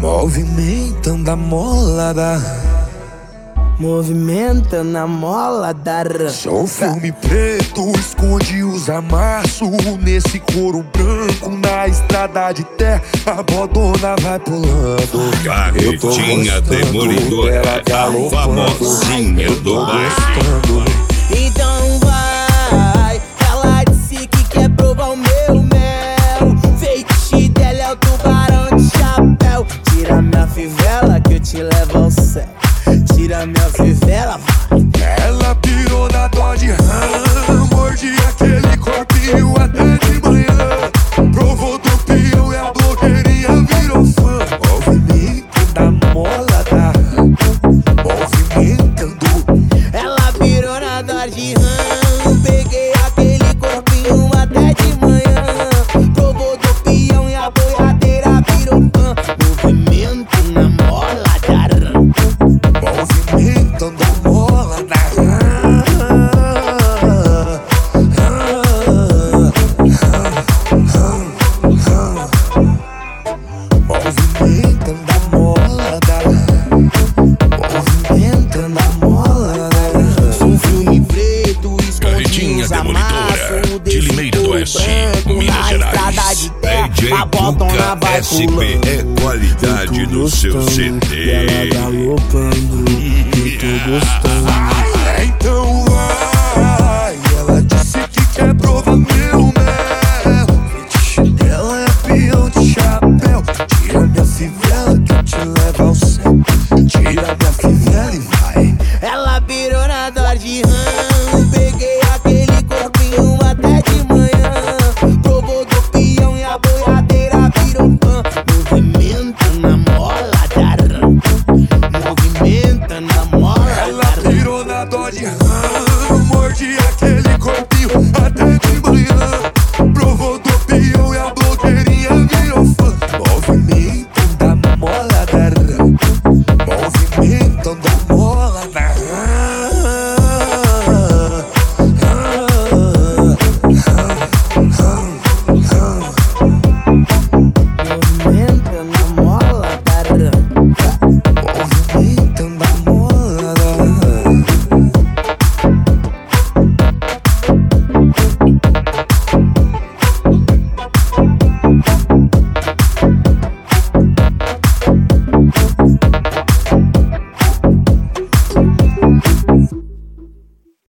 Movimentando a mola da Sou filme preto, esconde os amassos nesse couro branco, na estrada de terra, a bodona vai pulando. Carretinha demolidora, a famosinha do bairro. Então vai, ela disse que quer provar o meu mel. Feitiço dela é o tubarão de chapéu. Tira minha fivela que eu te levo ao céu. Tira minha fivela, vai. Ela pirou na Dodge Ram, morde aquele corpinho até de manhã. Provou do peão e a blogueirinha virou fã. Movimento da mola da movimentando. Ela pirou na Dodge Ram, peguei aquele corpinho até de manhã. Provou do peão e a boiadeira virou fã. Movimento na mola da Ram. Movimentando a mola da movimentando a mola da movimentando a mola da Sou um filme preto, Carretinha esconde os demolidora, amassos de Limeira do Oeste, Minas Gerais. DJ a botona vai SP é qualidade no seu CD. ela galopando, eu tô gostando. Então vai, ela disse que quer provar meu mel. Feitiço dela é peão de chapéu. Tira minha fivela que eu te levo ao céu.